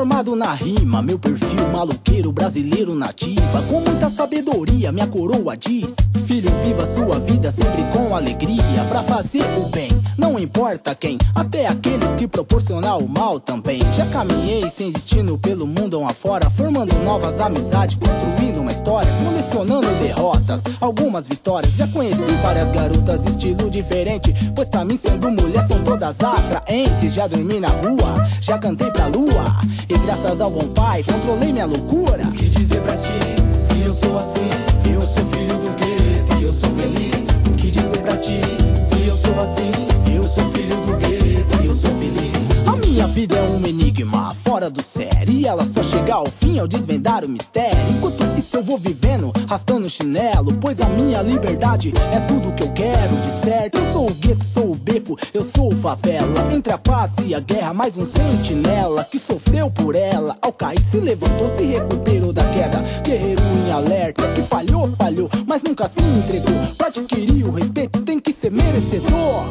formado na rima, meu perfil maluqueiro brasileiro nativa. Com muita sabedoria, minha coroa diz: filho, viva sua vida sempre com alegria. Pra fazer o bem, não importa quem, até aqueles que proporcionam o mal também. Já caminhei sem destino pelo mundo afora, formando novas amizades, construindo uma história, colecionando derrotas, algumas vitórias. Já conheci várias garotas, estilo diferente, pois pra mim sendo mulher são todas atraentes. Já dormi na rua, já cantei pra lua, e graças ao bom pai controlei minha loucura. O que dizer pra ti, se eu sou assim? Eu sou filho do gueto e eu sou feliz. O que dizer pra ti, se eu sou assim? Eu sou filho do gueto e eu sou feliz. A minha vida é um enigma, fora do sério, e ela só chega ao fim ao desvendar o mistério. Enquanto isso eu vou vivendo, rasgando chinelo, pois a minha liberdade é tudo que eu quero. De certo, eu sou o gueto, sou o beco, eu sou o favela. Entre a paz e a guerra, mais um sentinela que sofreu por ela. Ao cair se levantou, se recuperou da queda. Guerreiro em alerta, que falhou, mas nunca se entregou. Pra adquirir o respeito tem que ser merecedor.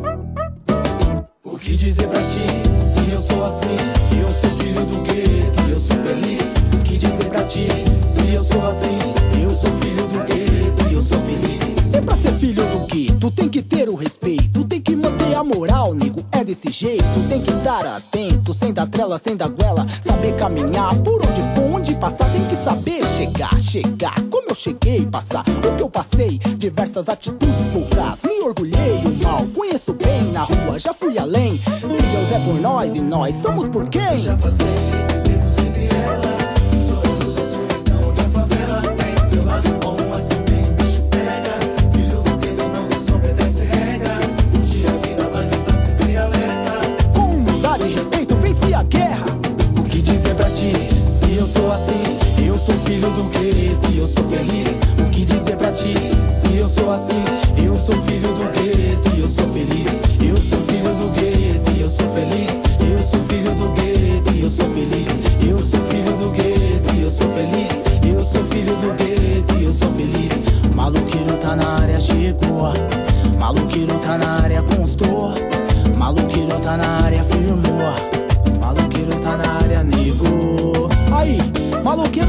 O que dizer pra ti, se eu sou assim? Eu sou filho do gueto e eu sou feliz. O que dizer pra ti, se eu sou assim? Eu sou filho do gueto e eu sou feliz. E pra ser filho do gueto tem que ter o respeito, tem que manter a moral, nego, é desse jeito. Tem que estar atento, sem dar trela, sem dar goela, saber caminhar, por onde for, onde passar. Tem que saber chegar, como eu cheguei, passar o que eu passei, diversas atitudes poucas. Me orgulhei o mal, conheço bem na rua, já fui além. Se Deus é por nós e nós somos por quem? Já passei becos e vielas, sou luz, eu sou então onde a favela tem seu lado bom, mas também o bicho pega. Filho do gueto não desobedece regras, curte a vida, mas está sempre alerta. Com humildade e respeito venci a guerra. O que dizer pra ti, se eu sou assim? Eu sou filho do gueto e eu sou feliz. O que dizer pra ti, se eu sou assim? Eu sou filho do gueto e eu sou feliz. Eu sou filho do gueto e eu sou feliz. Eu sou filho do gueto e eu sou feliz. Eu sou filho do gueto e eu sou feliz. Eu sou filho do gueto e eu sou feliz. Maluqueiro tá na área, chegou. Maluqueiro tá na área, constou. Maluqueiro tá na área, firmou. Maluqueiro tá na área, negou. Aí, maluqueiro